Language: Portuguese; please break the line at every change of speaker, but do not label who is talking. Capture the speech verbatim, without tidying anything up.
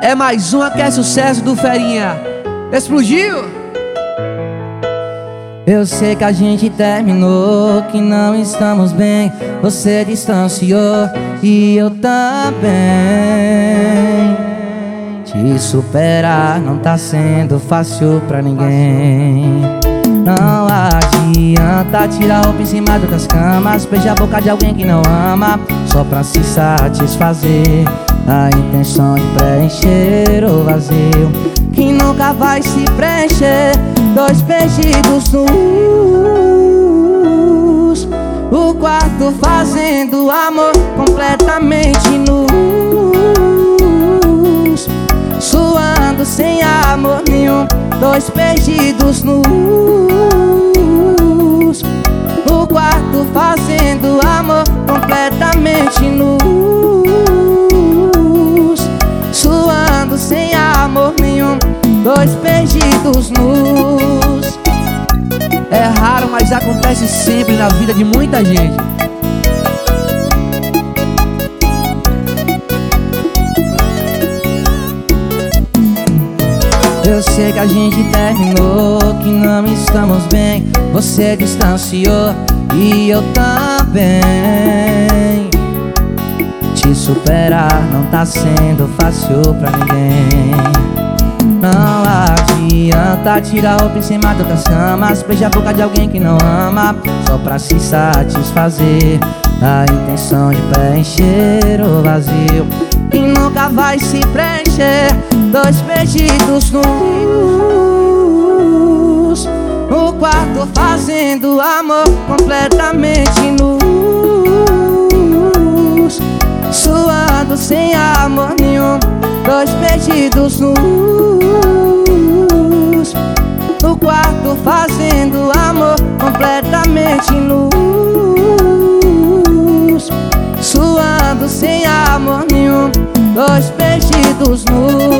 É mais uma que é sucesso do Ferinha. Explodiu!
Eu sei que a gente terminou, que não estamos bem. Você distanciou e eu também. Te superar não tá sendo fácil pra ninguém. Não adianta tirar a roupa em cima das camas, beijar a boca de alguém que não ama, só pra se satisfazer. A intenção de preencher o vazio que nunca vai se preencher. Dois beijos nus, o quarto fazendo amor completamente nus, suando sem amor nenhum. Dois beijos nus, o quarto fazendo amor completamente nus, suando sem amor nenhum. Dois beijos nus.
É raro, mas acontece sempre na vida de muita gente.
Eu sei que a gente terminou, que não estamos bem. Você distanciou e eu também. Te superar não tá sendo fácil pra ninguém. Não adianta tirar a roupa em cima das camas, beijar a boca de alguém que não ama, só pra se satisfazer. A intenção de preencher o vazio que nunca vai se preencher. Dois beijos nus, o quarto fazendo amor completamente nus, suando sem amor nenhum. Dois beijos nus, no quarto fazendo amor completamente nus, suando sem amor nenhum. Dois beijos nus.